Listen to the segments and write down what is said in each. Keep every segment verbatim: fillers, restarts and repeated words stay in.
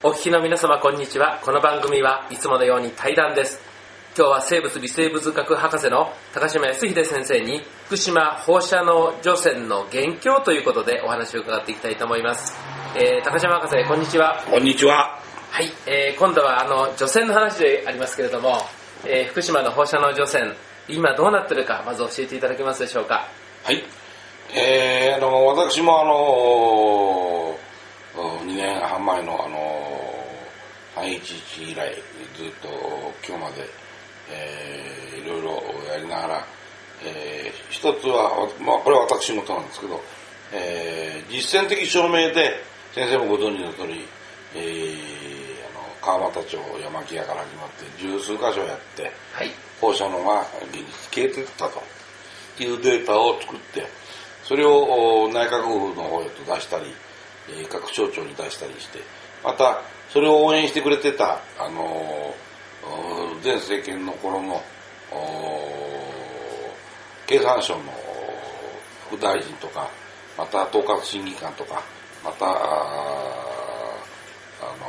お聞きの皆様こんにちは。この番組はいつものように対談です。今日は生物微生物学博士の高島康秀先生に福島放射能除染の元凶ということでお話を伺っていきたいと思います。えー、高島博士こんにちは。 こんにちは。 はい、えー、今度はあの除染の話でありますけれども、えー、福島の放射能除染今どうなってるかまず教えていただけますでしょうか。 はい、えー、あの私もあのにねんはん前のあのさんいちいち以来ずっと今日まで、えー、いろいろやりながら、えー、一つは、まあ、これは私事なんですけど、えー、実践的証明で先生もご存知の通り、えー、あの川俣町山木屋から始まって十数箇所やって、はい、放射能が現実消えていったというデータを作って、それを内閣府の方へと出したり、各省庁に出したりして、またそれを応援してくれてたあの前政権の頃の経産省の副大臣とか、また統括審議官とか、またあの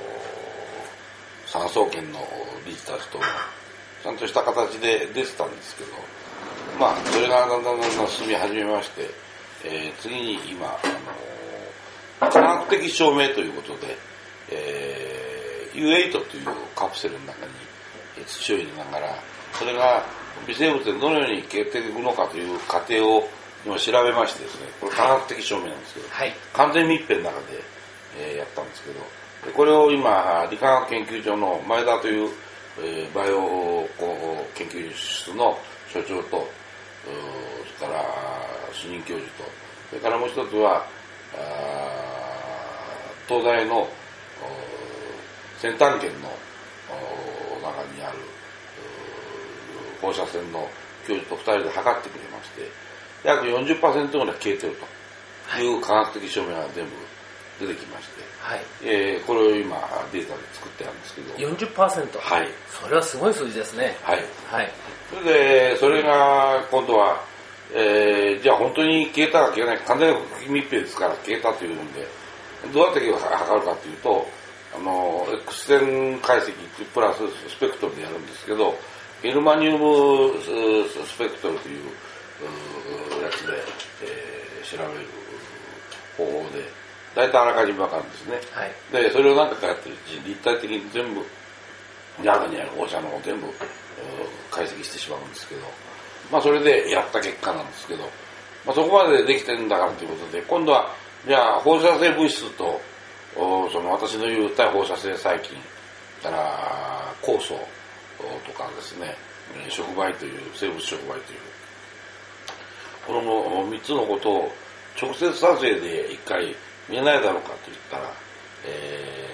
産総研の理事たちとちゃんとした形で出てたんですけど、まあそれがだんだんだんだん進み始めまして、えー、次に今あの科学的証明ということで、えー、ユーエイト というカプセルの中に土を入れながら、それが微生物でどのように消えていくのかという過程を今調べましてですね、これ科学的証明なんですけど、はい、完全密閉の中で、えー、やったんですけど、これを今理化学研究所の前田という、えー、バイオ研究室の所長と、それから主任教授と、それからもう一つは東大の先端圏の中にある放射線の教授とふたりで測ってくれまして、約 よんじゅっパーセント ぐらい消えてるという科学的証明が全部出てきまして、はい、えー、これを今データで作ってあるんですけどよんじゅっパーセント、 はい、 それはすごい数字ですね。 はい、 はい、 それでそれが今度は、えー、じゃあ本当に消えたか消えないか、完全に密閉ですから消えたというんで、どうやって測るかというと、あの X 線解析プラススペクトルでやるんですけど、ゲルマニウムスペクトルというやつで、えー、調べる方法で大体あらかじめ分かるんですね。はい、でそれを何回かやってるうちに立体的に全部中にある放射能を全部解析してしまうんですけど、まあそれでやった結果なんですけど、まあ、そこまでできてるんだからということで、今度はじゃあ放射性物質とその私の言う対放射性細菌から酵素とかですね、触媒という生物触媒というこのみっつのことを直接撮影で一回見えないだろうかと言ったら、え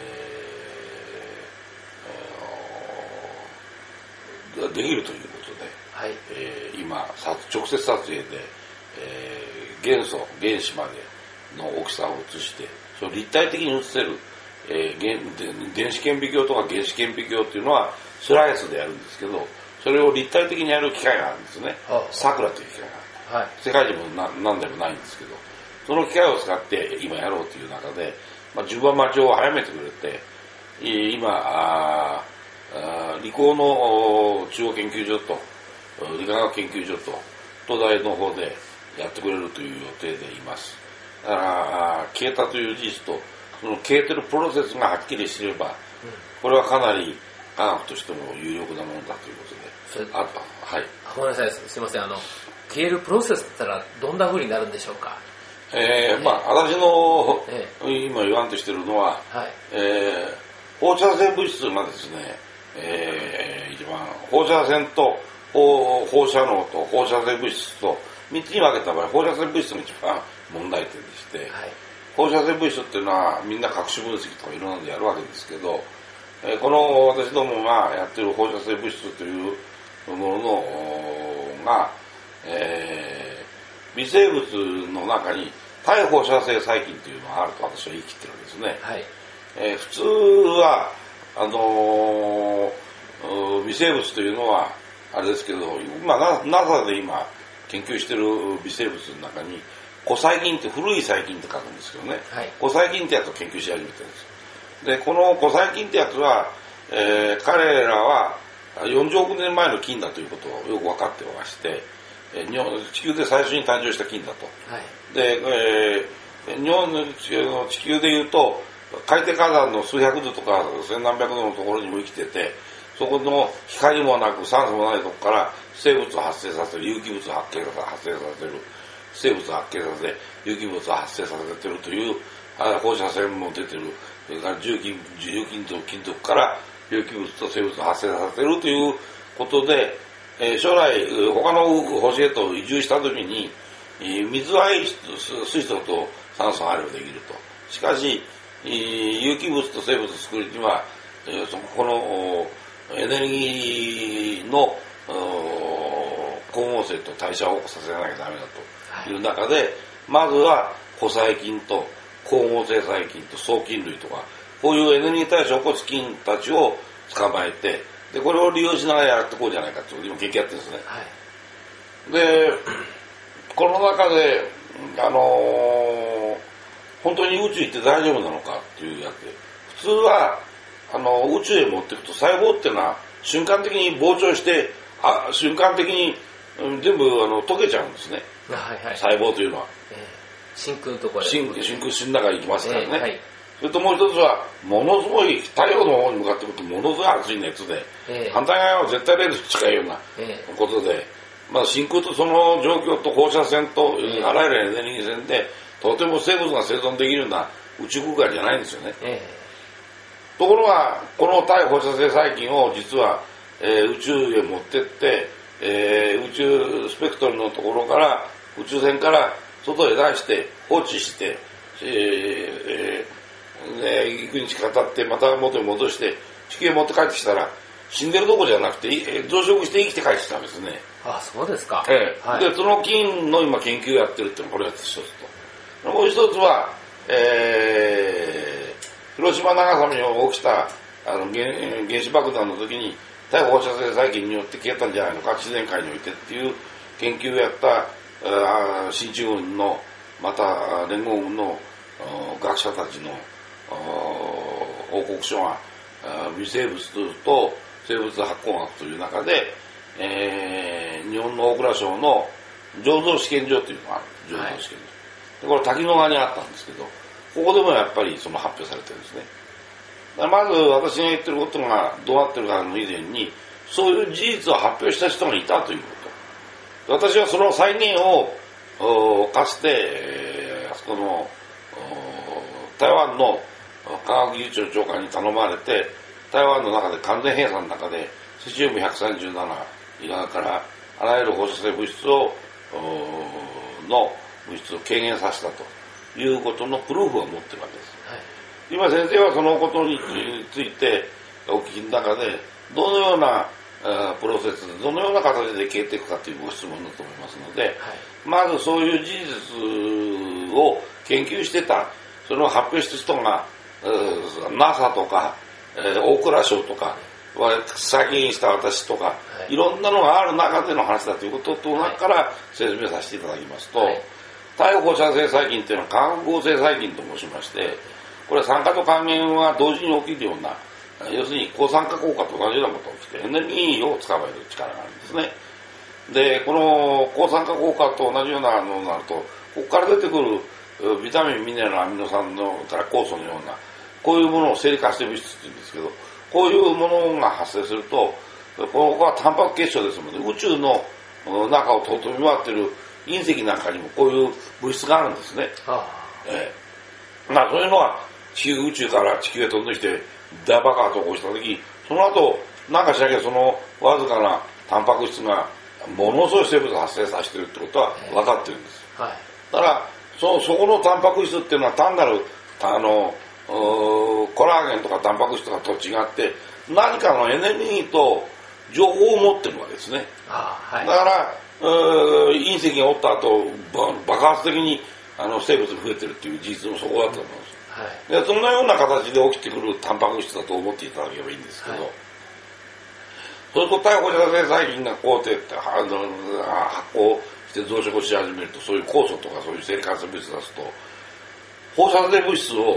ー、できるということで、はい、えー、今直接撮影で、えー、元素原子までの大きさを映して、それを立体的に映せる、えー、電子顕微鏡とか原子顕微鏡っていうのはスライスでやるんですけど、それを立体的にやる機械があるんですね。サクラという機械がある、はい、世界中も何でもないんですけど、その機械を使って今やろうという中で、まあ、順番待ちを早めてくれて、今ああ理工の中央研究所と理化学研究所と東大の方でやってくれるという予定でいます。だから消えたという事実とその消えてるプロセスがはっきりしていれば、これはかなり科学としても有力なものだということで、あ、はい、 ごめんなさい、すみません、あの消えるプロセスって言ったらどんな風になるんでしょうか。 えー、まあ私の、えー、今言わんとしているのは、はい、えー、放射性物質がですね、えー、一番放射線と放射能と放射性物質とみっつに分けた場合、放射性物質が一番問題点でして、はい、放射性物質っていうのはみんな各種分析とかいろんなのでやるわけですけど、えー、この私どもがやっている放射性物質というもののが、えー、微生物の中に対放射性細菌というのがあると私は言い切ってるわけですね。はい、えー、普通はあのー、微生物というのはあれですけど、まあ ナサ で今研究している微生物の中に古細菌って古い細菌って書くんですけどね、はい、古細菌ってやつを研究し始めてるんです。 で、この古細菌ってやつは、えー、彼らはよんじゅうおくねんまえの菌だということをよく分かってまして、えー、日本地球で最初に誕生した菌だと。はい、で、えー、日本の地球でいうと、海底火山の数百度とか千何百度のところにも生きてて、そこの光もなく酸素もないところから生物を発生させる、有機物を発生させる、生物を発生させ、有機物を発生させているという、放射線も出てる、それから重金、重金属、金属から有機物と生物を発生させるということで、えー、将来他の星へと移住したときに、えー、水は水素と酸素があればできると。しかし、えー、有機物と生物を作るには、えー、そこのエネルギーの光合成と代謝をさせなきゃダメだという中で、はい、まずは古細菌と光合成細菌と双菌類とか、こういうエネルギー代謝を起こす菌たちを捕まえて、で、これを利用しながらやっていこうじゃないかという今研究やってるんですね。はい、で、この中で、あのー、本当に宇宙行って大丈夫なのかっていうやつで、普通は、あの、宇宙へ持っていくと細胞っていうのは瞬間的に膨張して、あ瞬間的に、うん、全部あの溶けちゃうんですね。はいはい、細胞というのは。えー真空のところで真空、真空芯の中に行きますからね、えーはい、それともう一つはものすごい太陽の方に向かってくるとものすごい熱い熱で、えー、反対側は絶対零度に近いようなことで、えー、まあ、真空とその状況と放射線と、えー、あらゆるエネルギー線でとても生物が生存できるような宇宙空間じゃないんですよね、えー、ところがこの対放射性細菌を実は、えー、宇宙へ持ってって、えー、宇宙スペクトルのところから宇宙船から外へ出して放置して、えーえー、幾日か経ってまた元に戻して地球へ持って帰ってきたら死んでるとこじゃなくて増殖して生きて帰ってきたんですね。 ああ、そうですか。 えーはい、でその菌の今研究をやってるっていうのがこれが一つと、もう一つは、えー、広島長崎に起きたあの 原, 原子爆弾の時に対放射性細菌によって消えたんじゃないのか、自然界においてっていう研究をやった進駐軍のまた連合軍の学者たちの報告書が微生物と生物発酵学という中で、えー、日本の大蔵省の醸造試験場というのがある。醸造試験場、はい、でこれ滝野川にあったんですけど、ここでもやっぱりその発表されてるんですね。まず私が言ってることがどうなってるかの以前に、そういう事実を発表した人がいたということ。私はその再現をかつて、えー、あそこの台湾の科学技術庁長官に頼まれて、台湾の中で完全閉鎖の中でセシウムひゃくさんじゅうなな以外からあらゆる放射性物質をの物質を軽減させたということのプルーフを持ってるわけです、はい、今先生はそのことについてお聞きの中でどのようなプロセスでどのような形で消えていくかというご質問だと思いますので、はい、まずそういう事実を研究してた、それを発表した人が ナサ とか大蔵省とか最近した私とか、はい、いろんなのがある中での話だということと中から説明させていただきますと、はい、対放射性細菌というのは化学合成細菌と申しまして、これは酸化と還元が同時に起きるような、要するに抗酸化効果と同じようなことが起きてエネルギーを捕まえる力があるんですね。で、この抗酸化効果と同じようなのになると、ここから出てくるビタミン、ミネラル、アミノ酸のから酵素のような、こういうものを生理活性物質って言うんですけど、こういうものが発生すると、ここはタンパク結晶ですので、宇宙の中を飛び回っている隕石なんかにもこういう物質があるんですね。ああええ、まあそういうのは地球宇宙から地球へ飛んできて大爆発を起こしたとき、その後なんかしなきゃそのわずかなタンパク質がものすごい生物を発生させているってことは分かってるんです。はい、だからそそこのタンパク質っていうのは単なるあのコラーゲンとかタンパク質とかと違って何かのエネルギーと情報を持ってるわけですね。あ、はい、だから隕石がおった後爆発的にあの生物が増えてるっていう事実もそこだと思います、はい、でそんなような形で起きてくるタンパク質だと思っていただければいいんですけど、はい、そうすると対放射性細菌がこうやって発酵して増殖し始めると、そういう酵素とかそういう生理活性物質を出すと放射性物質を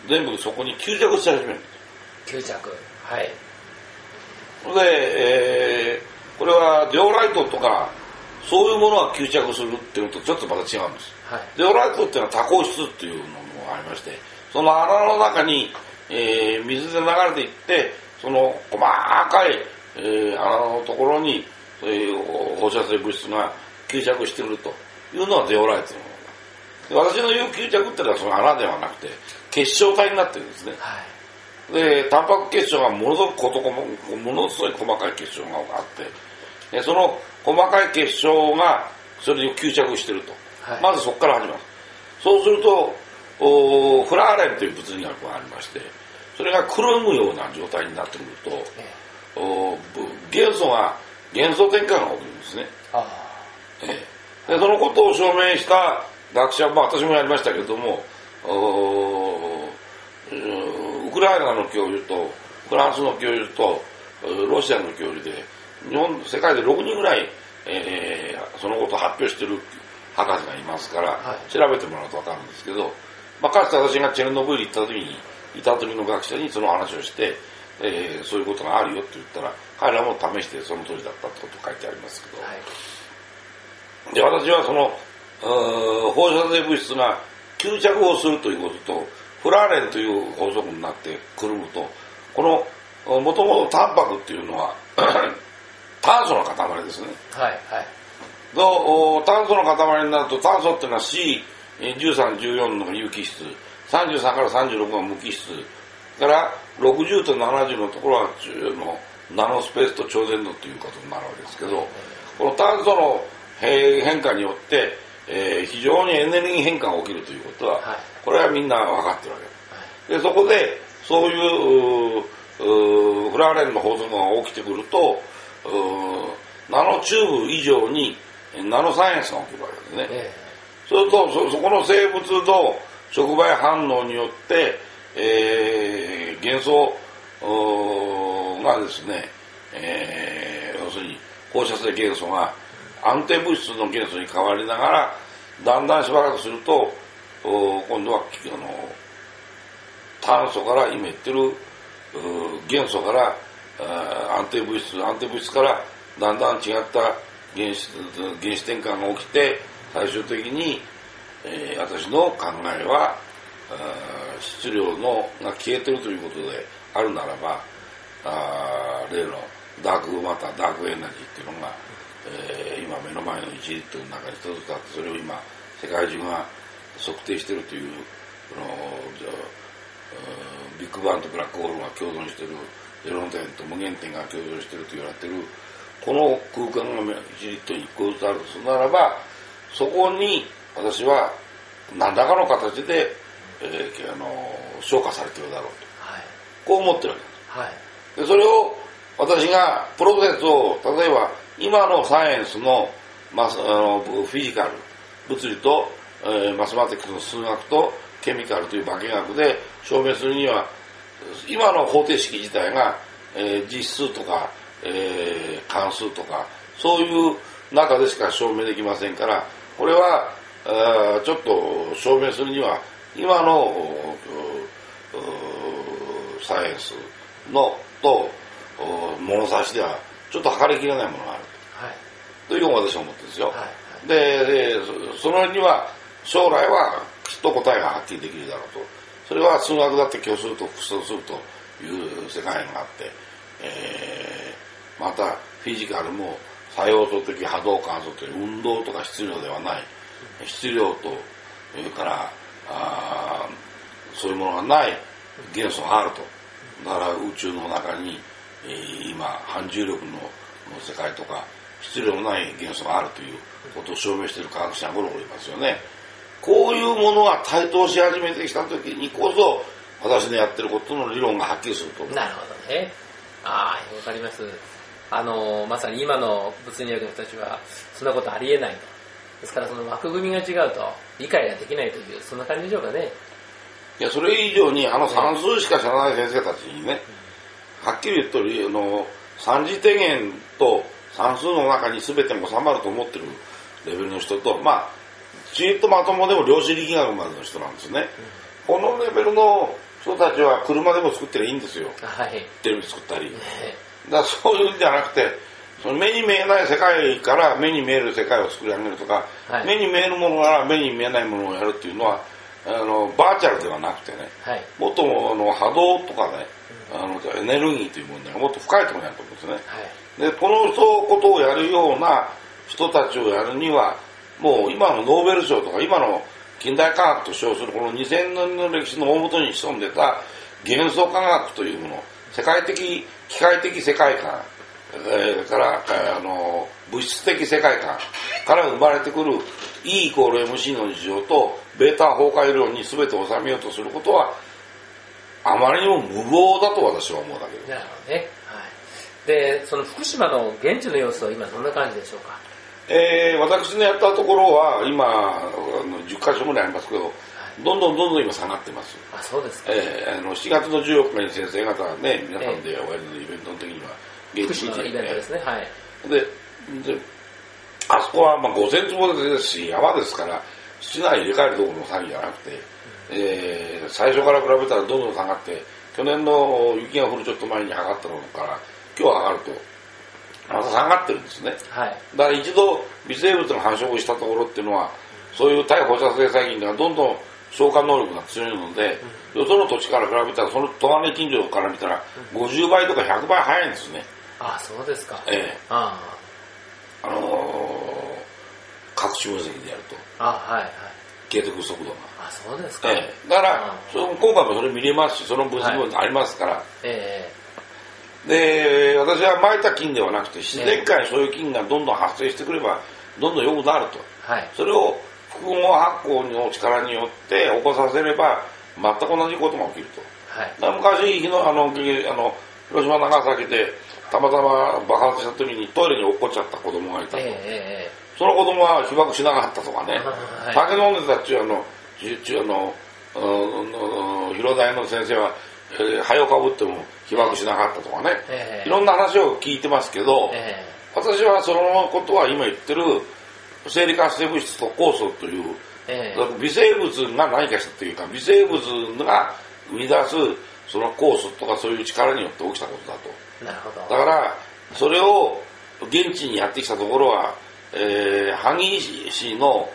全部そこに吸着し始めるんで吸着。はい。 す。で、えー、これはデオライトとか、そういうものが吸着するっていうのとちょっとまた違うんです。はい、デオライトっていうのは多孔質っていうのもありまして、その穴の中に、えー、水で流れていって、その細かい、えー、穴のところに、そういう放射性物質が吸着しているというのはデオライトのもので、私の言う吸着っていうのはその穴ではなくて結晶体になってるんですね。はい、で、タンパク結晶がものすごくことものすごい細かい結晶があって、その細かい結晶がそれに吸着していると、はい、まずそこから始まる。そうするとフラーレンという物理学がありまして、それがくるむような状態になってくると、ええ、元素が元素転換が起きるんですね。あ、ええ、でそのことを証明した学者、まあ、私もやりましたけれども、ウクライナの教授とフランスの教授とロシアの教授で日本世界でろくにんぐらい、えー、そのことを発表している博士がいますから、はい、調べてもらうと分かるんですけど、まあ、かつて私がチェルノブイリ行った時にいた時の学者にその話をして、えー、そういうことがあるよって言ったら彼らも試してその通りだったってこと書いてありますけど、はい、で私はその放射性物質が吸着をするということとフラーレンという法則になってくるむと、このもともとタンパクっていうのは炭素の塊ですね。はいはい。と炭素の塊になると、炭素っていうのは シーじゅうさん、じゅうよん の有機質、さんじゅうさんからさんじゅうろくが無機質からろくじゅうとななじゅうのところはのナノスペースと超伝導ということになるわけですけど、この炭素の変化によって、えー、非常にエネルギー変化が起きるということは、はい、これはみんな分かってるわけです。でそこでそういうフラーレンの法則が起きてくると、ナノチューブ以上にナノサイエンスが起きるわけですね。えー、そうすると そ, そこの生物の触媒反応によって、えー、元素がですね、えー、要するに放射性元素が安定物質の元素に変わりながら、だんだんしばらくすると今度はあの炭素から今言ってる元素から安定物質安定物質からだんだん違った原子原子転換が起きて、最終的に、えー、私の考えは質量のが消えてるということであるならば、あ例のダークマターダークエナジーっていうのが、えー、今目の前のいちリットルの中に一つあって、それを今世界中が測定しているという、このビッグバンとブラックホールが共存している、ゼロ点と無限点が共存していると言われているこの空間がいちリットルにいっこずつあるとするならば、そこに私は何らかの形で、えー、あの消化されているだろうと、はい、こう思ってるわけです、はい、でそれを私がプロセスを例えば今のサイエンスの、マスあのフィジカル物理と、えー、マスマティックスの数学とケミカルという化学で証明するには、今の方程式自体が、えー、実数とか、えー、関数とかそういう中でしか証明できませんから、これはあちょっと証明するには今のサイエンスのと物差しではちょっと測りきれないものがある、はい、というのを私は思ってるんですよ、はいはい、で, でそのには将来はきっと答えがはっきりできるだろうと。それは数学だって虚数と複数数という世界があって、えー、またフィジカルも作用素的波動観測という運動とか質量ではない、質量とそれからあそういうものがない元素があると。だから宇宙の中に、えー、今反重力 の, の世界とか質量のない元素があるということを証明している科学者がゴロゴロいますよね。こういうものが台頭し始めてきたときにこそ私のやってることの理論がはっきりすると思う。 なるほどね。ああ、わかります。あのまさに今の物理学の人たちはそんなことありえないと。ですからその枠組みが違うと理解ができないという、そんな感じでしょうかね。 いや、それ以上にあの算数しか知らない先生たちにね、はっきり言っとるあの三次定元と算数の中に全てが収まると思ってるレベルの人と、まあちっとまともでも量子力学までの人なんですね、うん、このレベルの人たちは車でも作ってりゃいいんですよ。 はい。 テレビ作ったり。 ねだからそういうんじゃなくて、その目に見えない世界から目に見える世界を作り上げるとか、 はい、 目に見えるものから目に見えないものをやるっていうのは、あのバーチャルではなくてね、 はい、 もっとあの波動とかね、うん、あのエネルギーという問題がもっと深いところにあると思うんですね。はい、でこのことをやるような人たちをやるには、もう今のノーベル賞とか今の近代科学と称するこのにせんねんの歴史の大元に潜んでた元素科学というもの、世界的機械的世界観、えー、からあの物質的世界観から生まれてくる E イコール エムシー の事情とベータ崩壊論に全て収めようとすることはあまりにも無謀だと私は思うだけです。 なるほどね。はい。で、その福島の現地の様子は今どんな感じでしょうか。 えー、私のやったところは今じゅっかしょぐらいありますけど、はい、どんどんどんどん今下がってます。 あ、そうですか。 えー、あのしがつのじゅうよっかに先生方がね、皆さんでおやりのイベントの時には現地のイベントですね。はい。 で、であそこはまあごせんつぼですし、山ですから、室内入れ替えるところの騒ぎじゃなくて、うん、えー、最初から比べたらどんどん下がって、去年の雪が降るちょっと前に測ったのから今日上がるとまた下がってるんですね。はい、だから一度微生物が繁殖したところっていうのは、そういう対放射性細菌がどんどん消化能力が強いので、うん、よその土地から比べたら、その隣近所から見たらごじゅうばいとかひゃくばい早いんですね。 ああ、そうですか。 ええ。ああ。あのー、各種分析でやると。ああ、はいはい。継続速度が。 あ、そうですか。 ええ。だから、その今回もそれ見れますし、その分析もありますから。はい、ええ。で、私は撒いた菌ではなくて、自然界にそういう菌がどんどん発生してくれば、どんどん良くなると。はい。それを複合発酵の力によって起こさせれば、全く同じことが起きると。はい。だ昔、日の、あの、あの、広島長崎で、たまたま爆発した時にトイレに落っこっちゃった子供がいたと。ええ、その子供は被爆しなかったとかね。はい、酒飲んでたっちゅうあの、ちゅあの、広大の先生は、えー、灰をかぶっても被爆しなかったとかね。ええ、いろんな話を聞いてますけど、ええ、私はそのことは今言ってる生理活性物質と酵素という、ええ、微生物が何かしたというか、微生物が生み出すその酵素とかそういう力によって起きたことだと。なるほど。だから、それを現地にやってきたところは、えー、萩市の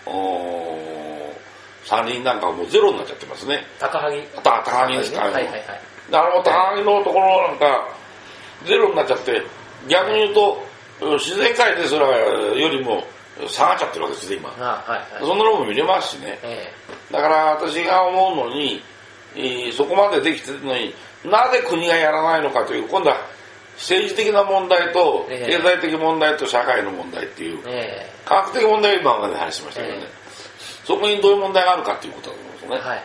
山林なんかはもうゼロになっちゃってますね。 高萩高萩ですか、ね。はいはいはい。あの高萩のところなんか、ゼロになっちゃって、逆に言うと、自然界ですらよりも下がっちゃってるわけですね、今。あ、はいはい、そんなのも見れますしね。えー、だから私が思うのに、えー、そこまでできてるのに、なぜ国がやらないのかという、今度は政治的な問題と、経済的問題と社会の問題っていう、えー、科学的問題を今まで話しましたけどね、えー、そこにどういう問題があるかということだと思うんですね。はいはい、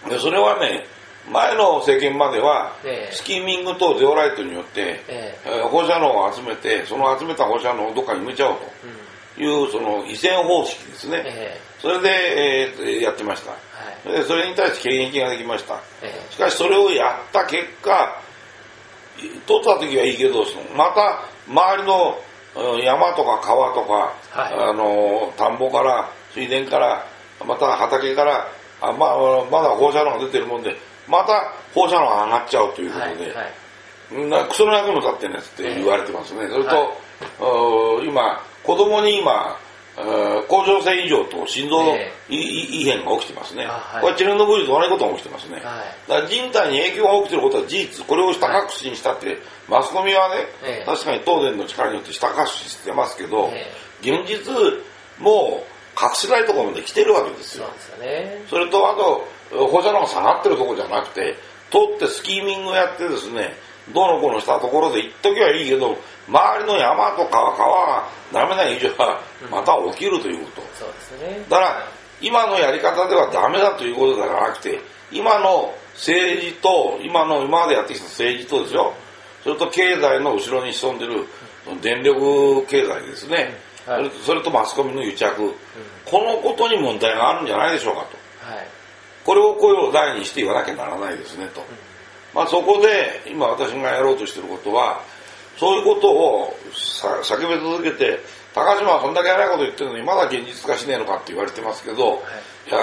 でそれはね、前の政権までは、えー、スキーミングとゼオライトによって、えー、放射能を集めて、その集めた放射能をどっかに埋めちゃおうという、うん、その移転方式ですね。えー、それで、えー、やってました。でそれに対して権益ができました。しかしそれをやった結果、取った時はいいけど、また周りの山とか川とか、はい、あの田んぼから水田からまた畑からあ、まあ、まだ放射能が出てるもんで、また放射能が上がっちゃうということで、はいはい、クソの役に立ってんですって言われてますね。それと、はい、今子供に今甲状腺異常と心臓の異変が起きてますね。はい、これチェルノブイリと同じことが起きてますね。はい、だから人体に影響が起きてることは事実、これを下確信したって、マスコミはね、はい、確かに東電の力によって下確信してますけど、はい、現実もう隠せないところまで来てるわけですよ。そうですよね。それとあと放射能が下がってるところじゃなくて、取ってスキーミングをやってですね、どうのこうのしたところで一時はいいけど、周りの山とか川がダメな以上はまた起きるということ。うん、そうですね。だから今のやり方ではダメだということではなくて、今の政治と今の今までやってきた政治とですよ、それと経済の後ろに潜んでる電力経済ですね。はい、それとマスコミの癒着、うん、このことに問題があるんじゃないでしょうかと。はい、これを声を大にして言わなきゃならないですねと。うん、まあそこで今私がやろうとしていることは、そういうことを叫び続けて、高島はそんだけ偉いこと言ってるのにまだ現実化しねえのかって言われてますけど、はい、いや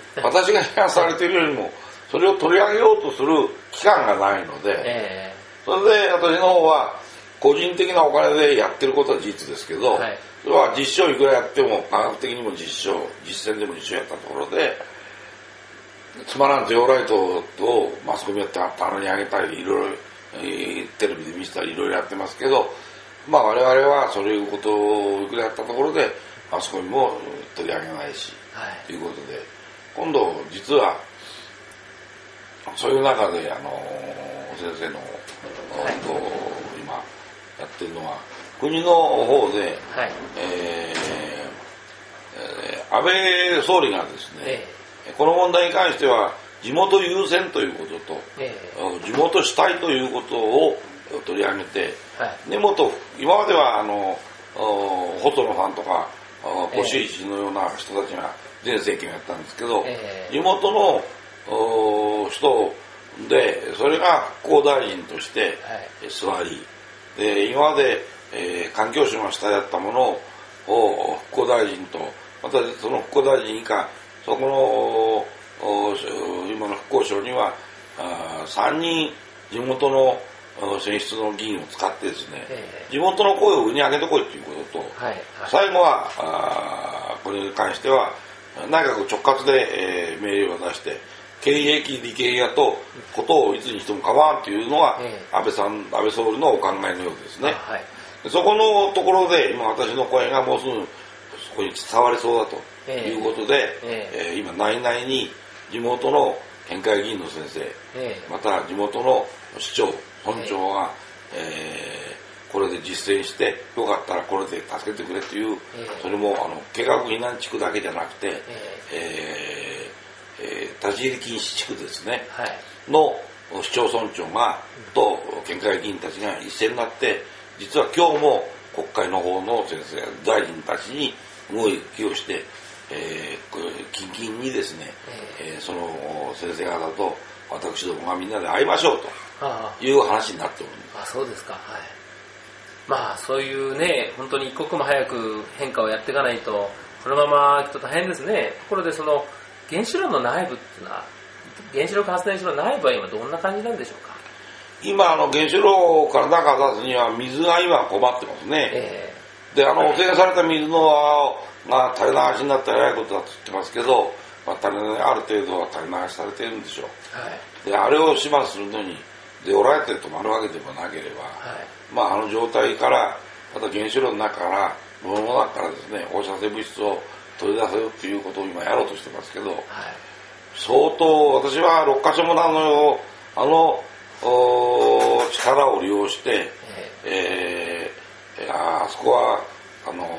私が批判されているよりもそれを取り上げようとする機関がないので、 えそれで私の方は個人的なお金でやってることは事実ですけど、 はい、 それは実証いくらやっても科学的にも実証、実践でも実証やったところで、つまらんゼオライトをマスコミやって棚に上げたり、いろいろテレビで見せたりいろいろやってますけど、まあ我々はそういうことをいくらやったところでマスコミも取り上げないし、はい、ということで、今度実はそういう中であの先生の、はい、今やってるのは国の方で、はい、えー、安倍総理がですね、えー、この問題に関しては地元優先ということと、えー、地元主体ということを取り上げて、はい、根本、今まではあの細野さんとか越石のような人たちが前政権をやったんですけど、えー、地元の人で、それが復興大臣として座り、で今まで、えー、環境省が下やったものを復興大臣と、またその復興大臣以下、そこの今の復興省にはさんにん地元の選出の議員を使ってですね、えー、地元の声を上に上げてこいということと、はいはい、最後はあこれに関しては内閣直轄で、えー、命令を出して経営的利権やとことをいつにしても構わんというのが、えー、安倍さん、安倍総理のお考えのようですね。はい、そこのところで今私の声がもうすぐそこに伝わりそうだということで、えーえー、今内々に地元の県会議員の先生、えー、また地元の市長、村長が、えーえー、これで実践してよかったらこれで助けてくれという、えー、それもあの計画避難地区だけじゃなくて、えーえーえー、立ち入り禁止地区ですね、はい、の市町村長がと県会議員たちが一斉になって実は今日も国会の方の先生大臣たちに動きをして、えー、近々にですね、えー、その先生方と私どもがみんなで会いましょうという話になっております。 あ、そうですか。はい。まあそういうね、本当に一刻も早く変化をやっていかないとこのままいくと大変ですね。ところでその原子炉の内部っていうのは、原子力発電所の内部は今どんな感じなんでしょうか。 今あの原子炉から中出すには水が今困ってますね。えー、であの汚染された水のが垂れ流しになったらえらいことだと言ってますけど、まあ、垂れある程度は垂れ流しされてるんでしょう。はい、であれを始末するのにでおられて止まるわけでもなければ、はい、まああの状態からまた原子炉の中から物の中からですね放射性物質を取り出せるっていうことを今やろうとしてますけど、はい、相当私はろっかしょもあのあの力を利用して、えーえー、あ, あそこはあの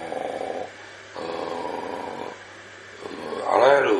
あらゆる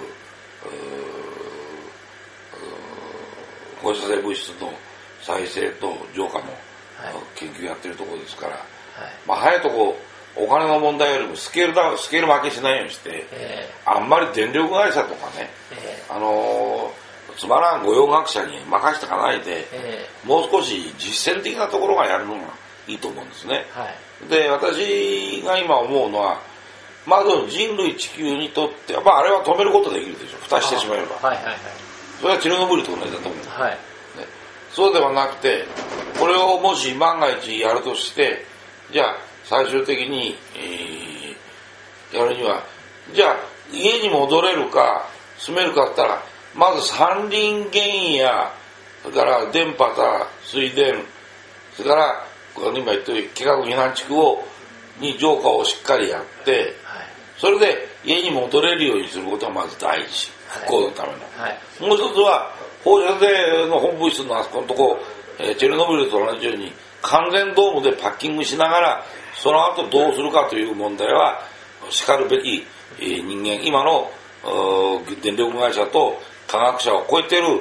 放射性物質の再生と浄化の研究やってるところですから、はい、まあ早いとこお金の問題よりもスケールダスケール負けしないようにして、えー、あんまり電力会社とかね、えー、あのー、つまらん御用学者に任せていかないで、えー、もう少し実践的なところがやるのがいいと思うんですね。はい、で、私が今思うのは、まず人類地球にとって、まああれは止めることできるでしょ。蓋してしまえば。はいはいはい、それはチェルノブイリと同じだと思うんです、はいね。そうではなくて、これをもし万が一やるとして、じゃあ最終的に、えー、やるには、じゃあ家に戻れるか住めるかって言ったら、まず山林原野、それから電波だ、水田、それから今言ったように計画避難地区をに浄化をしっかりやって、はい、それで家に戻れるようにすることがまず第一、復興のための、はいはい、もう一つは放射性の本物質のあそこのとこ、えー、チェルノブイリと同じように完全ドームでパッキングしながらその後どうするかという問題はしかるべき、えー、人間今の電力会社と科学者を超えている、はい、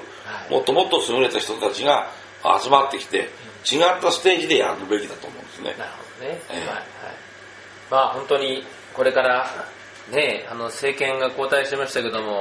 もっともっと優れた人たちが集まってきて違ったステージでやるべきだと思うんですね。 なるほどね、えーはいはい、まあ本当にこれからね、あの政権が交代しましたけども、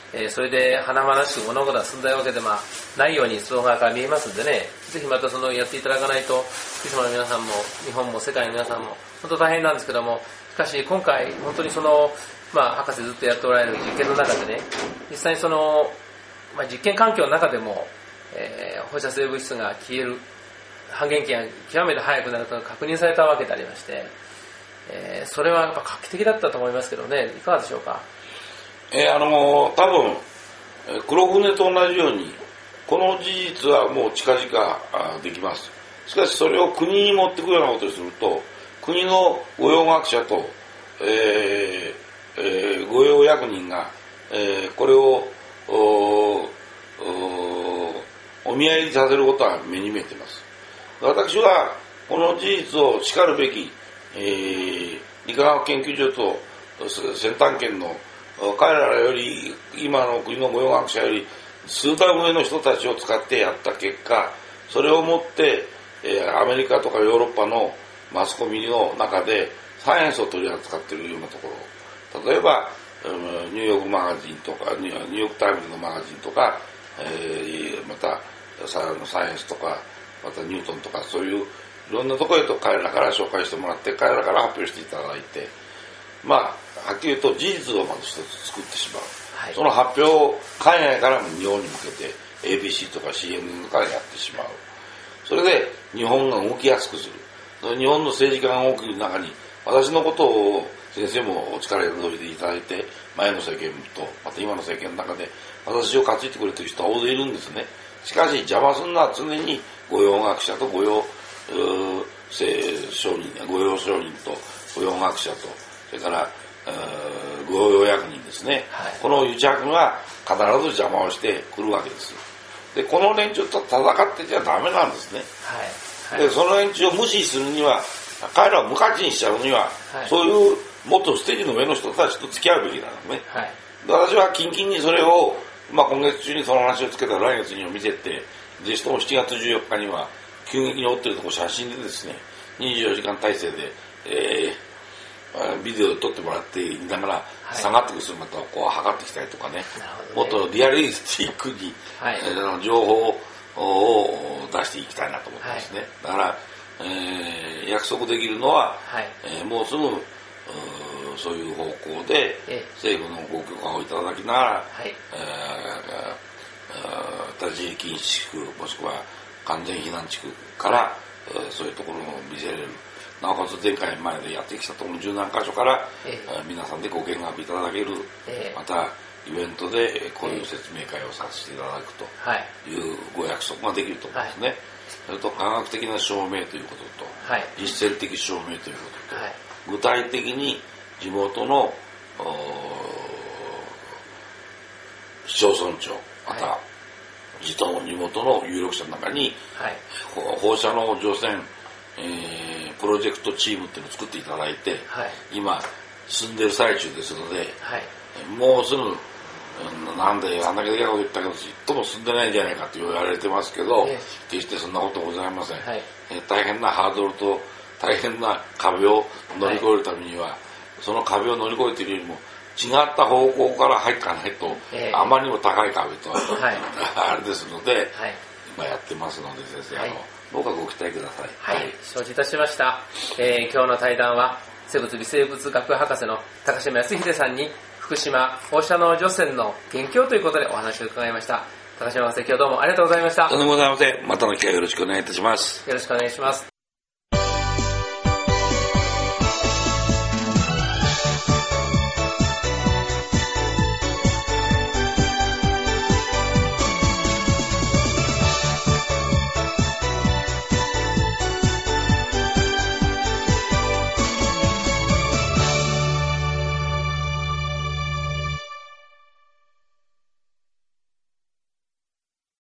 えー、それで華々しく物事が進んだわけで、まあ、ないように外側から見えますんでね、ぜひまたそのやっていただかないと、福島の皆さんも日本も世界の皆さんも本当大変なんですけども、しかし今回本当にその、まあ、博士ずっとやっておられる実験の中でね、実際にその、まあ、実験環境の中でも、えー、放射性物質が消える半減期が極めて早くなると確認されたわけでありまして、えー、それはやっぱ画期的だったと思いますけどね、いかがでしょうか。 えー、あの多分黒船と同じようにこの事実はもう近々できます。しかしそれを国に持ってくるようなことをすると、国の御用学者と、えーえー、御用役人が、えー、これをおお見合いさせることは目に見えています。私はこの事実をしかるべき、えー、理化学研究所と先端圏の彼らより今の国の御用学者より数段上の人たちを使ってやった結果、それをもって、えー、アメリカとかヨーロッパのマスコミの中でサイエンスを取り扱っているようなところ、例えばニューヨークマガジンとかニューヨークタイムズのマガジンとか、えー、またサイエンスとかまたニュートンとか、そういういろんなところへと彼らから紹介してもらって、彼らから発表していただいて、まあはっきり言うと事実をまず一つ作ってしまう、はい、その発表を海外からも日本に向けて エービーシー とか シーエヌエヌ からやってしまう。それで日本が動きやすくする。日本の政治家が動く中に私のことを先生もお力を入れていただいて、前の政権とまた今の政権の中で私を担いでくれている人は大勢いるんですね。しかし邪魔するのは常に御用学者と御用商人、御用商人と御用学者と、それから御用役人ですね、はい、この癒着が必ず邪魔をしてくるわけです。でこの連中と戦ってちゃダメなんですね、はいはい、でその連中を無視するには、彼らを無価値にしちゃうには、はい、そういうもっとステージの上の人たちと付き合うべきなのね、はい、で私は近々にそれを、まあ、今月中にその話をつけたら来月にも見せて、ぜひともしちがつじゅうよっかには急激に追ってるところ写真でですね、にじゅうよじかん体制で、えー、ビデオで撮ってもらっていながら、下がってくる姿をこう測ってきたりとかね、もっとリアリスティックに、はい、えー、情報を出していきたいなと思ってますね、はい、だから、えー、約束できるのは、はい、えー、もうすぐそういう方向で政府のご許可をいただきながら、はい、えー、立ち入り禁止地区もしくは完全避難地区から、えー、そういうところを見せれる。なおかつ前回前でやってきたところの十何箇所から、えー、皆さんでご見学いただける、えー、またイベントでこういう説明会をさせていただくというご約束ができると思うんですね、はい、それと科学的な証明ということと、はい、実践的証明ということと、はい、具体的に地元の市町村長、また、はい、地元の有力者の中に、はい、放射能除染、えー、プロジェクトチームっていうのを作っていただいて、はい、今進んでる最中ですので、はい、もうすぐ、うん、なんであんだけできなこと言ったけどちっとも進んでないんじゃないかと言われてますけど、えー、決してそんなことはございません、はい、えー、大変なハードルと大変な壁を乗り越えるためには、はい、その壁を乗り越えているよりも違った方向から入っていかないと、えー、あまりにも高い壁と、はい、あれですので、はい、今やってますので先生、はい、あのどうかご期待ください。 はい、はい、承知いたしました、えー、今日の対談は生物微生物学博士の高島康秀さんに福島放射能除染の元凶ということでお話を伺いました。高島博士、今日どうもありがとうございました。 とんでもございません。またの機会よろしくお願いいたします。 よろしくお願いします。